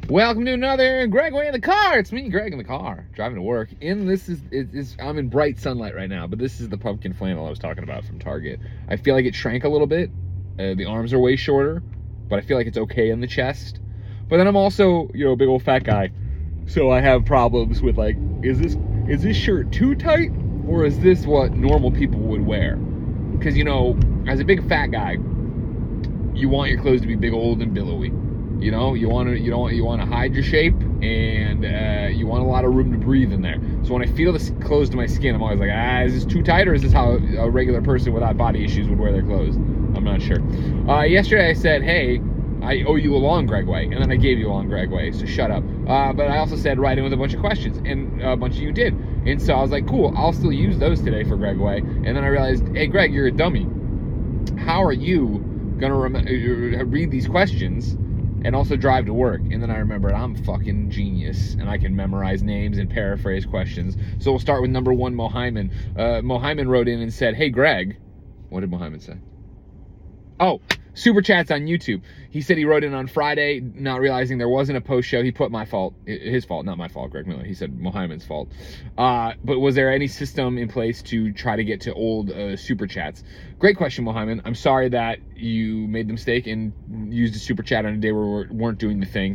Welcome to another Greg Way in the Car. It's me, Greg, in the car, driving to work. And this is I'm in bright sunlight right now, but this is the pumpkin flannel I was talking about from Target. I feel like it shrank a little bit. The arms are way shorter, but I feel like it's okay in the chest. But then I'm also, a big old fat guy. So I have problems with, like, is this shirt too tight, or is this what normal people would wear? Because, as a big fat guy, you want your clothes to be big, old, and billowy. You want to hide your shape, and you want a lot of room to breathe in there. So when I feel this close to my skin, I'm always like, is this too tight, or is this how a regular person without body issues would wear their clothes? I'm not sure. Yesterday I said, hey, I owe you a long Greg Way, and then I gave you a long Greg Way, so shut up. But I also said write in with a bunch of questions, and a bunch of you did. And so I was like, cool, I'll still use those today for Greg Way. And then I realized, hey, Greg, you're a dummy. How are you going to read these questions and also drive to work? And then I remembered I'm fucking genius, and I can memorize names and paraphrase questions. So we'll start with number one, Mohyman. Mohyman wrote in and said, hey, Greg. What did Mohyman say? Oh, Super Chats on YouTube. He said he wrote in on Friday, not realizing there wasn't a post show. He put my fault, his fault, not my fault, Greg Miller. He said Mohyman's fault. But was there any system in place to try to get to old Super Chats? Great question, Mohyman. I'm sorry that you made the mistake and used a Super Chat on a day where we weren't doing the thing.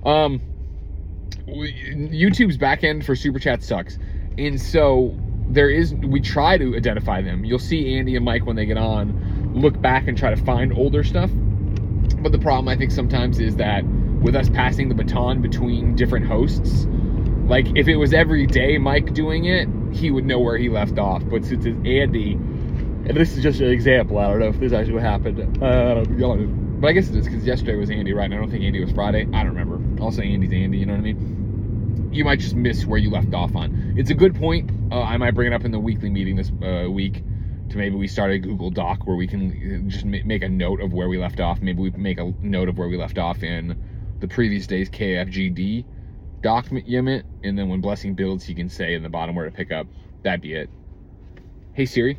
YouTube's backend for Super Chat sucks. And so we try to identify them. You'll see Andy and Mike when they get on look back and try to find older stuff. But the problem, I think, sometimes is that with us passing the baton between different hosts, like if it was every day Mike doing it, he would know where he left off. But since it's Andy, and this is just an example, I don't know if this is actually what happened. But I guess it is, because yesterday was Andy, right? And I don't think Andy was Friday. I don't remember. Also, Andy's Andy, you know what I mean? You might just miss where you left off on. It's a good point. I might bring it up in the weekly meeting this week. To maybe we start a Google Doc where we can just make a note of where we left off. Maybe we make a note of where we left off in the previous day's KFGD document, and then when Blessing builds, he can say in the bottom where to pick up. That'd be it. Hey Siri,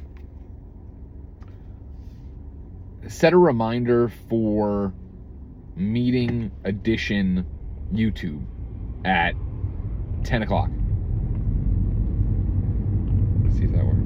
set a reminder for Meeting Edition YouTube at 10 o'clock. Let's see if that works.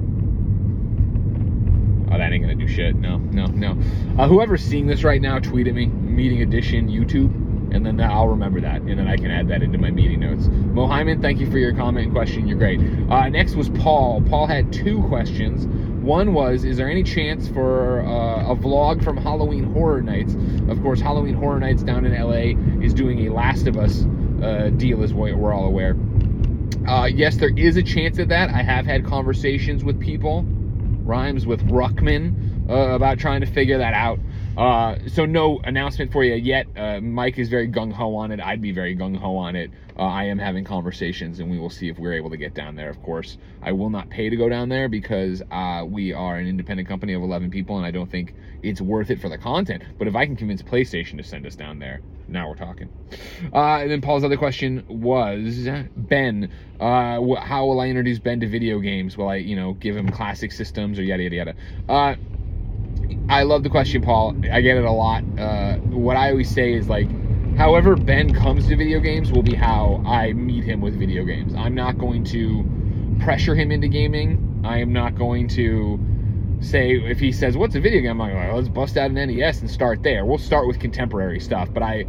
Oh, that ain't gonna do shit. No. Whoever's seeing this right now, tweet at me, Meeting Edition YouTube, and then I'll remember that, and then I can add that into my meeting notes. Mohyman, thank you for your comment and question. You're great. Next was Paul. Paul had two questions. One was, is there any chance for a vlog from Halloween Horror Nights? Of course, Halloween Horror Nights down in LA is doing a Last of Us deal, as we're all aware. Yes, there is a chance of that. I have had conversations with people, rhymes with Ruckman, about trying to figure that out. So no announcement for you yet. Mike is very gung-ho on it. I'd be very gung-ho on it. I am having conversations, and we will see if we're able to get down there, of course. I will not pay to go down there because we are an independent company of 11 people, and I don't think it's worth it for the content. But if I can convince PlayStation to send us down there, now we're talking. And then Paul's other question was, Ben, how will I introduce Ben to video games? Will I, give him classic systems or yada, yada, yada? I love the question, Paul. I get it a lot. What I always say is, like, however Ben comes to video games will be how I meet him with video games. I'm not going to pressure him into gaming. I am not going to say, if he says, what's a video game? I'm like, let's bust out an NES and start there. We'll start with contemporary stuff. But I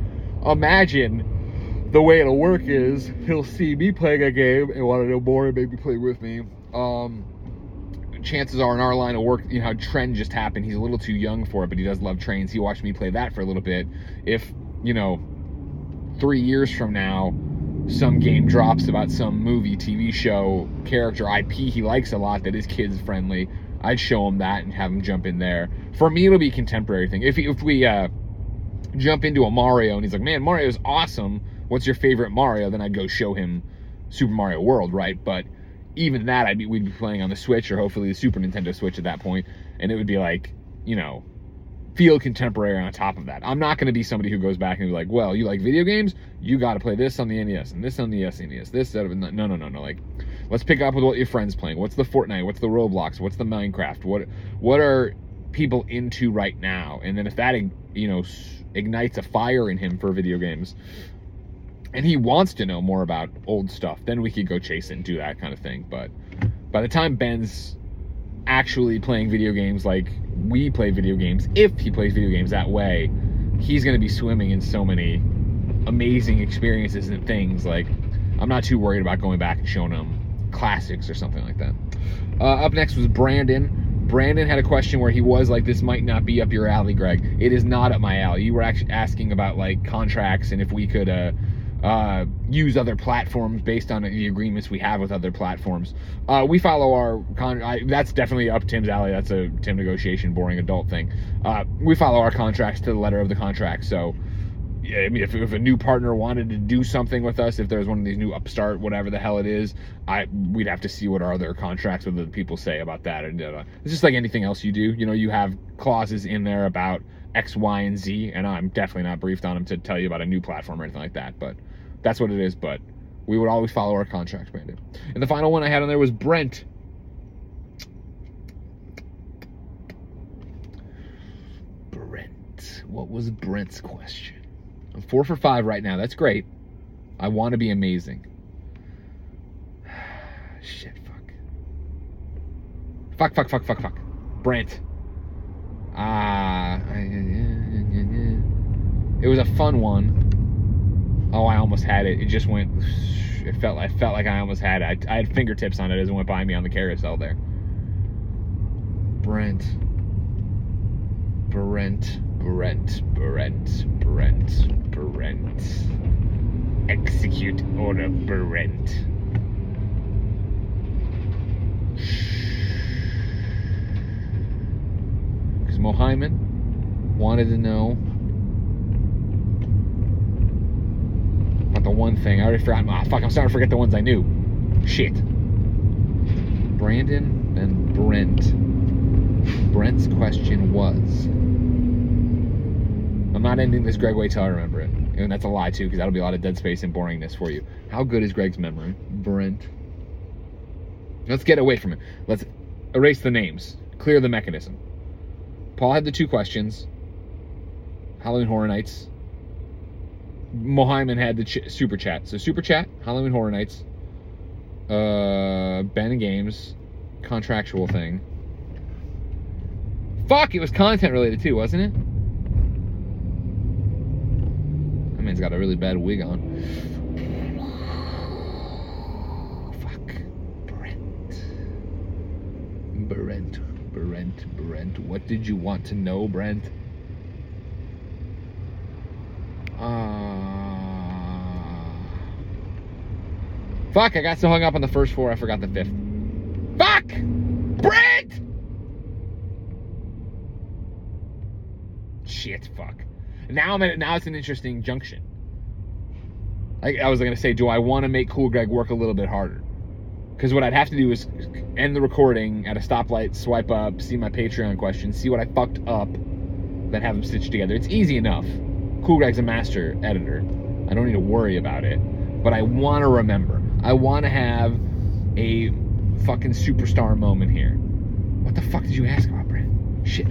imagine the way it'll work is he'll see me playing a game and want to know more and maybe play with me. Chances are in our line of work, how Trend just happened. He's a little too young for it, but he does love trains. He watched me play that for a little bit. If, 3 years from now, some game drops about some movie, TV show, character, IP he likes a lot that is kids friendly, I'd show him that and have him jump in there. For me, it'll be a contemporary thing. If we jump into a Mario and he's like, man, Mario's awesome, what's your favorite Mario? Then I'd go show him Super Mario World, right? But even that, we'd be playing on the Switch or hopefully the Super Nintendo Switch at that point, and it would be like, feel contemporary on top of that. I'm not going to be somebody who goes back and be like, well, you like video games? You got to play this on the NES and this on the SNES. This, no. Like, let's pick up with what your friend's playing. What's the Fortnite? What's the Roblox? What's the Minecraft? What are people into right now? And then if that, ignites a fire in him for video games, and he wants to know more about old stuff, then we could go chase it and do that kind of thing. But by the time Ben's actually playing video games like we play video games, if he plays video games that way, he's going to be swimming in so many amazing experiences and things. Like, I'm not too worried about going back and showing him classics or something like that. Up next was Brandon. Brandon had a question where he was like, this might not be up your alley, Greg. It is not up my alley. You were actually asking about like contracts and if we could use other platforms based on the agreements we have with other platforms. We follow our that's definitely up Tim's alley. That's a Tim negotiation, boring adult thing. We follow our contracts to the letter of the contract. So yeah, I mean, if a new partner wanted to do something with us, if there's one of these new upstart, whatever the hell it is, we'd have to see what our other contracts with the people say about that. And it's just like anything else you do. You know, you have clauses in there about X, Y, and Z, and I'm definitely not briefed on them to tell you about a new platform or anything like that. But that's what it is. But we would always follow our contracts, Brandon. And the final one I had on there was Brent. What was Brent's question? I'm 4 for 5 right now. That's great. I want to be amazing. Shit, fuck. Brent. It was a fun one. Oh, I almost had it. It just went. I felt like I almost had it. I had fingertips on it as it went by me on the carousel there. Brent. Execute order, Brent. Because Mohyman wanted to know about the one thing. I already forgot. I'm starting to forget the ones I knew. Shit. Brandon and Brent. Brent's question was... I'm not ending this Greg way till I remember it. And that's a lie, too, because that'll be a lot of dead space and boringness for you. How good is Greg's memory? Brent. Let's get away from it. Let's erase the names. Clear the mechanism. Paul had the 2 questions. Halloween Horror Nights. Mohyman had the Super Chat. So Super Chat, Halloween Horror Nights. Ben and Games. Contractual thing. Fuck, it was content related, too, wasn't it? That man's got a really bad wig on. Fuck. Brent. What did you want to know, Brent? Fuck, I got so hung up on the first 4, I forgot the 5th. Fuck! Brent! Shit, fuck. Now it's an interesting junction. I was going to say, do I want to make Cool Greg work a little bit harder? Because what I'd have to do is end the recording at a stoplight, swipe up, see my Patreon questions, see what I fucked up, then have them stitched together. It's easy enough. Cool Greg's a master editor. I don't need to worry about it. But I want to remember. I want to have a fucking superstar moment here. What the fuck did you ask about, Brent? Shit.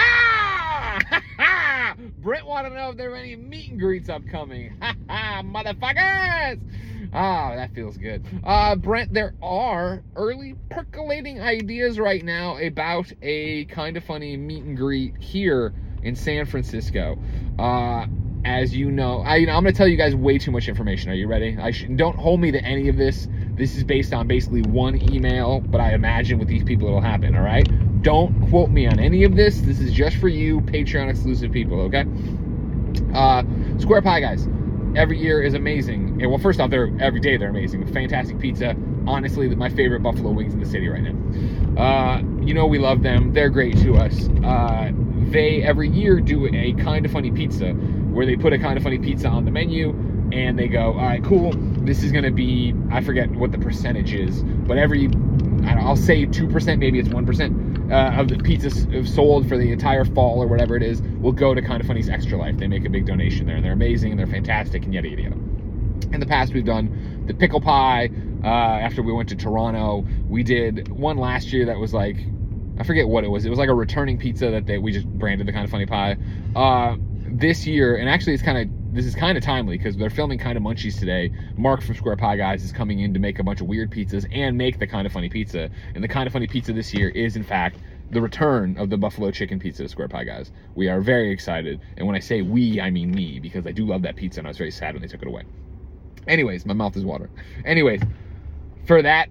Brent wanted to know if there were any meet and greets upcoming. Motherfuckers! That feels good. Brent, there are early percolating ideas right now about a Kinda Funny meet and greet here in San Francisco. As you know, I'm going to tell you guys way too much information. Are you ready? Don't hold me to any of this. This is based on basically one email, but I imagine with these people it'll happen, all right? Don't quote me on any of this. This is just for you, Patreon exclusive people, okay? Square Pie guys, every year is amazing. And well, first off, every day they're amazing. Fantastic pizza. Honestly, my favorite buffalo wings in the city right now. You know we love them. They're great to us. They every year do a Kinda Funny pizza where they put a Kinda Funny pizza on the menu and they go, all right, cool. This is going to be, I forget what the percentage is, but I'll say 2%, maybe it's 1%. Of the pizzas sold for the entire fall or whatever it is will go to Kinda Funny's Extra Life. They make a big donation there, and they're amazing, and they're fantastic, and yada, yada, yada. In the past, we've done the pickle pie. After we went to Toronto, we did one last year that was like, I forget what it was. It was like a returning pizza that we just branded the Kinda Funny pie. This year, and actually it's kind of this is kind of timely because they're filming Kind of Munchies today. Mark from Square Pie Guys is coming in to make a bunch of weird pizzas and make the Kind of Funny pizza. And the Kind of Funny pizza this year is, in fact, the return of the buffalo chicken pizza to Square Pie Guys. We are very excited. And when I say we, I mean me, because I do love that pizza and I was very sad when they took it away. Anyways, my mouth is watering. Anyways, for the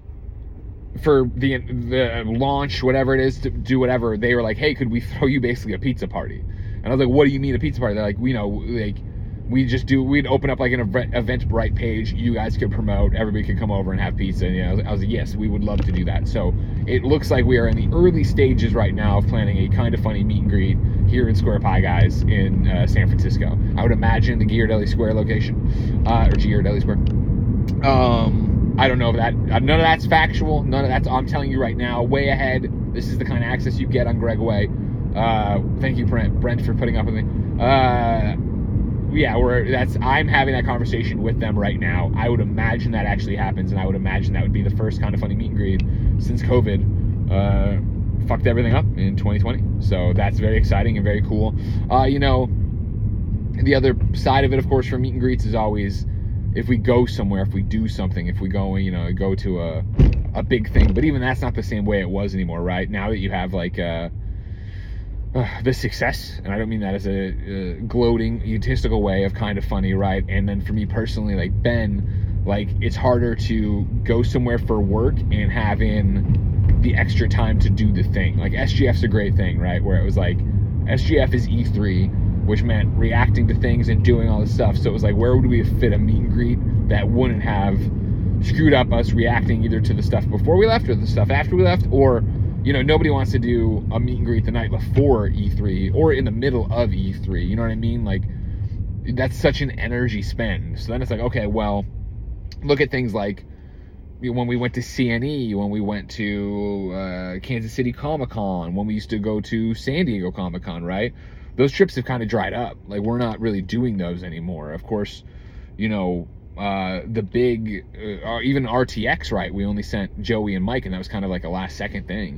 launch, whatever it is, to do whatever, they were like, hey, could we throw you basically a pizza party? And I was like, what do you mean a pizza party? They're like, we'd open up like an Eventbrite page, you guys could promote, everybody could come over and have pizza. And I was like, yes, we would love to do that. So it looks like we are in the early stages right now of planning a Kind of Funny meet and greet here in Square Pie Guys in San Francisco. I would imagine the Ghirardelli Square location, or Ghirardelli Square. I don't know if that, none of that's factual, none of that's, I'm telling you right now, way ahead. This is the kind of access you get on Gregway. Thank you, Brent, for putting up with me. Yeah, I'm having that conversation with them right now. I would imagine that actually happens, and I would imagine that would be the first Kind of Funny meet and greet since COVID fucked everything up in 2020. So that's very exciting and very cool. The other side of it, of course, for meet and greets is always if we go somewhere, if we do something, if we go, go to a big thing. But even that's not the same way it was anymore, right? Now that you have like the success, and I don't mean that as a gloating, egotistical way of Kind of Funny, right? And then for me personally, like Ben, like it's harder to go somewhere for work and have in the extra time to do the thing. Like SGF's a great thing, right? Where it was like SGF is E3, which meant reacting to things and doing all this stuff. So it was like, where would we fit a meet and greet that wouldn't have screwed up us reacting either to the stuff before we left or the stuff after we left, or nobody wants to do a meet and greet the night before E3 or in the middle of E3. You know what I mean? Like, that's such an energy spend. So then it's like, okay, well, look at things like when we went to CNE, when we went to Kansas City Comic-Con, when we used to go to San Diego Comic-Con, right? Those trips have kind of dried up. Like, we're not really doing those anymore. Of course, the big, even RTX, right? We only sent Joey and Mike, and that was kind of like a last second thing.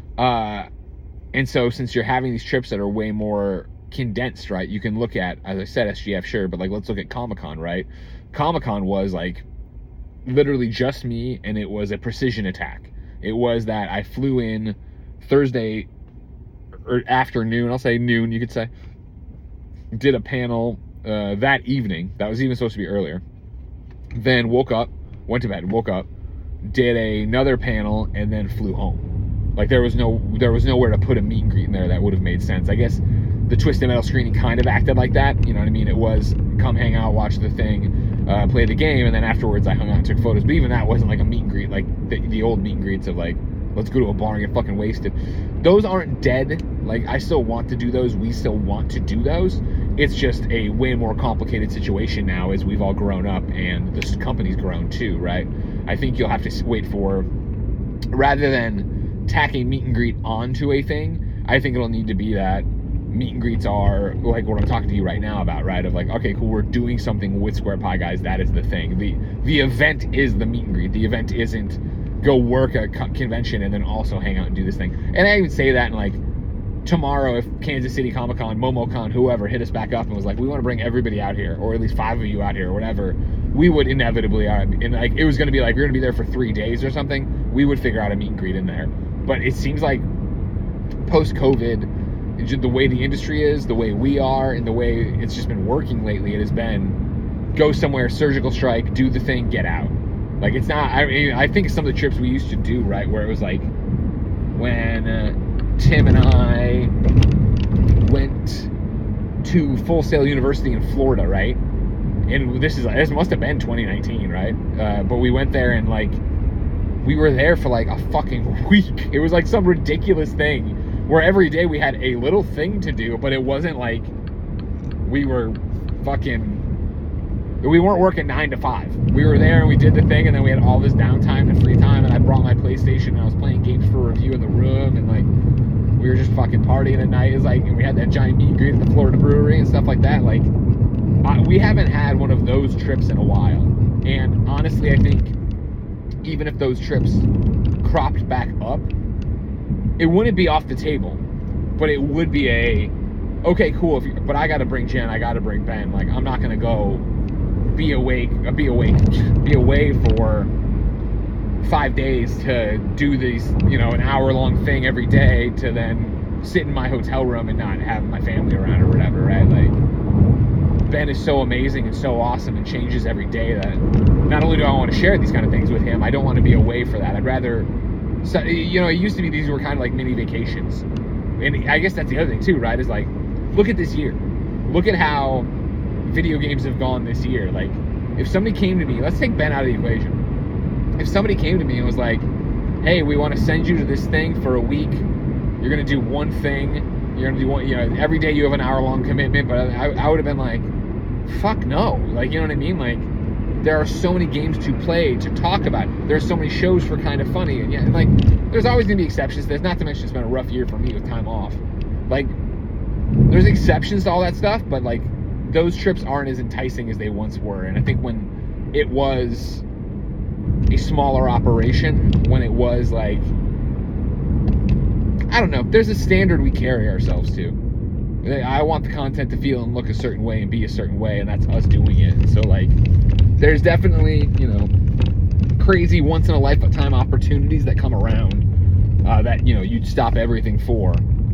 And so since you're having these trips that are way more condensed, right? You can look at, as I said, SGF, sure, but like, let's look at Comic-Con, right? Comic-Con was like literally just me, and it was a precision attack. It was that I flew in Thursday or afternoon, I'll say noon, you could say, did a panel that evening. That was even supposed to be earlier. Then woke up, went to bed, woke up, did another panel, and then flew home. Like there was nowhere to put a meet and greet in there that would have made sense. I guess the Twisted Metal screening kind of acted like that. You know what I mean? It was come hang out, watch the thing, play the game, and then afterwards I hung out and took photos. But even that wasn't like a meet and greet, like the old meet and greets of like, let's go to a bar and get fucking wasted. Those aren't dead. Like, I still want to do those. We still want to do those. It's just a way more complicated situation now as we've all grown up and this company's grown too, right? I think you'll have to wait for, rather than tacking meet and greet onto a thing, I think it'll need to be that meet and greets are like what I'm talking to you right now about, right? Of like, okay, cool, we're doing something with Square Pie Guys. That is the thing. The event is the meet and greet. The event isn't go work a convention and then also hang out and do this thing. And I even say that in like, tomorrow, if Kansas City Comic-Con, MomoCon, whoever hit us back up and was like, we want to bring everybody out here, or at least 5 of you out here, or whatever, we would inevitably, and like it was going to be like, we're going to be there for 3 days or something, we would figure out a meet and greet in there. But it seems like post-COVID, the way the industry is, the way we are, and the way it's just been working lately, it has been go somewhere, surgical strike, do the thing, get out. Like, it's not, I mean, I think some of the trips we used to do, right, where it was like when Tim and I went to Full Sail University in Florida, right? And this must have been 2019, right? But we went there and like we were there for like a fucking week. It was like some ridiculous thing where every day we had a little thing to do, but it wasn't like we weren't working 9 to 5. We were there and we did the thing, and then we had all this downtime and free time, and I brought my PlayStation and I was playing games for review in the room, and like we were just fucking partying at night. It's like, and we had that giant meet and greet at the Florida Brewery and stuff like that. Like, we haven't had one of those trips in a while. And honestly, I think even if those trips cropped back up, it wouldn't be off the table, but it would be okay, cool. But I got to bring Jen. I got to bring Ben. Like, I'm not gonna go be away for 5 days to do these, an hour-long thing every day to then sit in my hotel room and not have my family around or whatever, right? Like, Ben is so amazing and so awesome and changes every day that not only do I want to share these kind of things with him, I don't want to be away for that. I'd rather, it used to be these were kind of like mini vacations. And I guess that's the other thing too, right? Is like, look at this year. Look at how video games have gone this year. Like, if somebody came to me, let's take Ben out of the equation. If somebody came to me and was like, hey, we want to send you to this thing for a week. You're going to do one thing. You're going to do one, every day you have an hour-long commitment. But I would have been like, fuck no. Like, you know what I mean? Like, there are so many games to play, to talk about. There's so many shows for Kind of Funny. And like, there's always going to be exceptions. There's not to mention it's been a rough year for me with time off. Like, there's exceptions to all that stuff, but like, those trips aren't as enticing as they once were. And I think when it was a smaller operation, when it was like, I don't know, there's a standard we carry ourselves to. I want the content to feel and look a certain way and be a certain way, and that's us doing it. So like, there's definitely, crazy once in a lifetime opportunities that come around that, you'd stop everything for.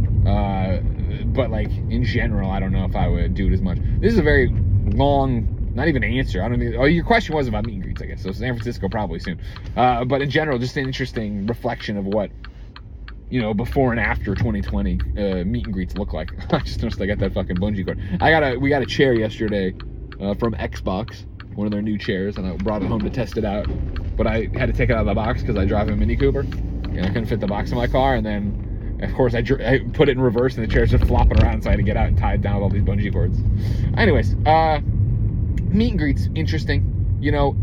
But like, in general, I don't know if I would do it as much. This is a very long, not even answer. I don't mean, your question was about meet and greets, I guess. So San Francisco probably soon. But in general, just an interesting reflection of what, before and after 2020 meet and greets look like. I just noticed I got that fucking bungee cord. We got a chair yesterday from Xbox, one of their new chairs, and I brought it home to test it out. But I had to take it out of the box because I drive a Mini Cooper, and I couldn't fit the box in my car. And then, of course, I put it in reverse, and the chair's just flopping around, so I had to get out and tie it down with all these bungee cords. Anyways, meet and greets, interesting.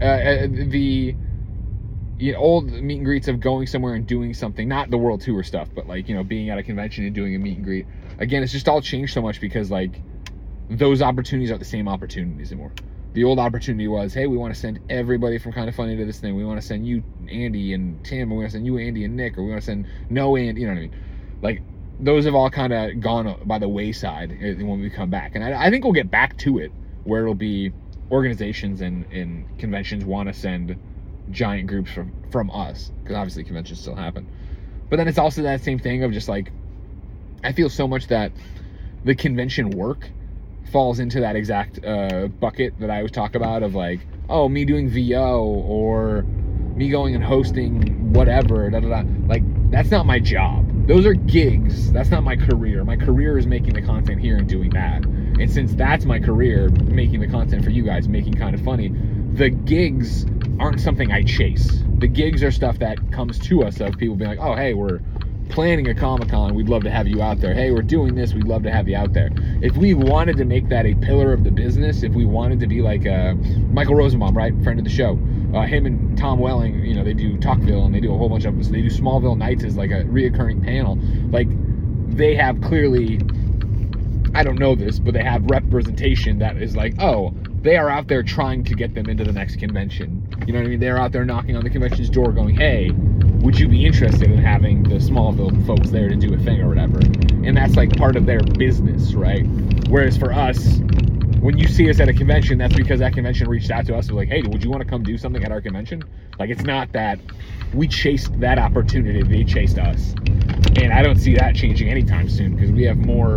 The old meet and greets of going somewhere and doing something, not the world tour stuff, but like, being at a convention and doing a meet and greet. Again, it's just all changed so much because like, those opportunities aren't the same opportunities anymore. The old opportunity was, hey, we want to send everybody from Kind of Funny to this thing. We want to send you, Andy and Tim, and we want to send you, Andy and Nick, or we want to send no Andy, you know what I mean? Like, those have all kind of gone by the wayside when we come back. And I think we'll get back to it, where it'll be organizations and conventions want to send giant groups from us, because obviously conventions still happen. But then it's also that same thing of just like, I feel so much that the convention work falls into that exact bucket that I always talk about of like, oh, me doing VO or me going and hosting whatever, like, that's not my job. Those are gigs. That's not my career. My career is making the content here and doing that. And since that's my career, making the content for you guys, making Kind of Funny, the gigs aren't something I chase. The gigs are stuff that comes to us of people being like, oh, hey, we're planning a Comic-Con, we'd love to have you out there. Hey, we're doing this, we'd love to have you out there. If we wanted to make that a pillar of the business, if we wanted to be like Michael Rosenbaum, right, friend of the show, him and Tom Welling, they do Talkville, and they do a whole bunch of, so they do Smallville Nights as like a reoccurring panel. Like, they have clearly, I don't know this, but they have representation that is like, oh, they are out there trying to get them into the next convention. You know what I mean? They're out there knocking on the convention's door going, hey, would you be interested in having the Smallville folks there to do a thing or whatever? And that's like part of their business, right? Whereas for us, when you see us at a convention, that's because that convention reached out to us and was like, hey, would you want to come do something at our convention? Like, it's not that we chased that opportunity, they chased us. And I don't see that changing anytime soon, because we have more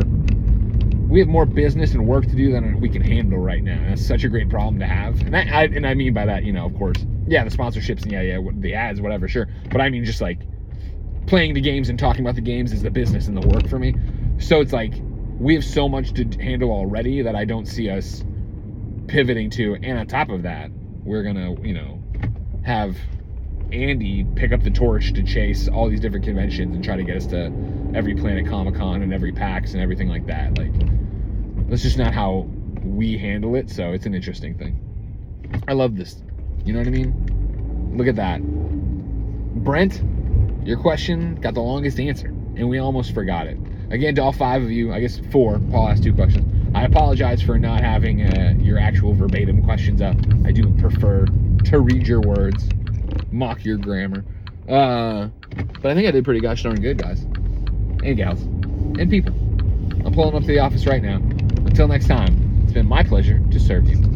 business and work to do than we can handle right now. That's such a great problem to have. And I mean by that, of course, yeah, the sponsorships and the ads, whatever, sure. But I mean just like playing the games and talking about the games is the business and the work for me. So it's like, we have so much to handle already that I don't see us pivoting to. And on top of that, we're going to, have Andy pick up the torch to chase all these different conventions and try to get us to every Planet Comic-Con and every PAX and everything like that. Like, that's just not how we handle it. So it's an interesting thing. I love this. You know what I mean? Look at that. Brent, your question got the longest answer, and we almost forgot it. Again, to all 5 of you, I guess 4, Paul asked 2 questions. I apologize for not having your actual verbatim questions up. I do prefer to read your words, mock your grammar. But I think I did pretty gosh darn good, guys. And gals. And people. I'm I'm pulling up to the office right now. Until next time, it's been my pleasure to serve you.